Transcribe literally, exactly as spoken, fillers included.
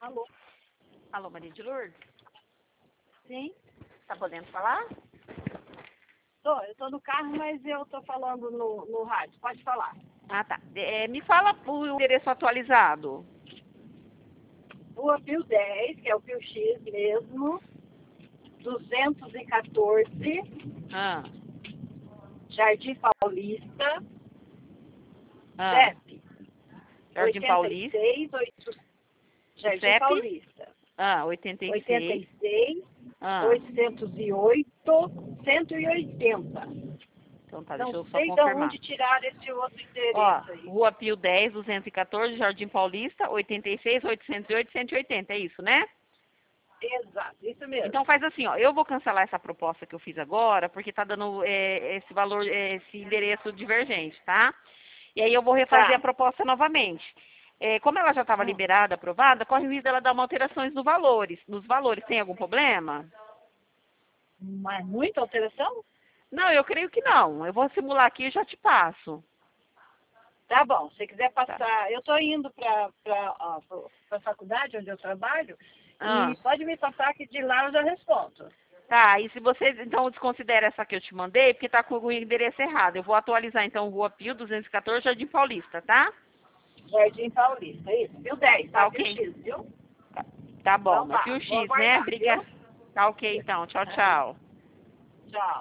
Alô? Alô, Maria de Lourdes? Sim? Tá podendo falar? Tô, eu tô no carro, mas eu tô falando no, no rádio. Pode falar. Ah, tá. É, me fala o endereço atualizado. Rua Pio dez, que é o Pio X mesmo, duzentos e quatorze, Ah, Jardim Paulista, ah. C E P Jardim Paulista. oitenta e seis, oito, Jardim C E P? Paulista, Ah, oitenta e seis. oitenta e seis, Ah, oitocentos e oito, cento e oitenta. então tá, Não deixa eu só sei de confirmar. onde tirar esse outro Ó, endereço aí. Rua Pio dez, duzentos e quatorze, Jardim Paulista, oitenta e seis, oitocentos e oito, cento e oitenta, é isso, né? Exato, isso mesmo. Então faz assim, ó, eu vou cancelar essa proposta que eu fiz agora, porque tá dando é, esse valor, é, esse endereço divergente, tá? E aí eu vou refazer Tá. a proposta novamente. É, como ela já estava Hum. liberada, aprovada, corre o risco dela dar uma alterações no valores. Nos valores, tem algum problema? Mas muita alteração? Não, eu creio que não. Eu vou simular aqui e já te passo. Tá bom, se quiser Tá. passar, eu estou indo para a faculdade onde eu trabalho Ah, e pode me passar que de lá eu já respondo. tá, e se você então desconsidera essa que eu te mandei, porque tá com o endereço errado. Eu vou atualizar então Rua Pio duzentos e quatorze, Jardim Paulista, tá? Jardim Paulista, isso. Pio dez, Tá tá? Pio ok. X, viu? Tá, tá Então bom, é tá, Pio vou X, né? aguardar, Obrigada. viu? Tá ok então. Tchau, tchau. Tchau.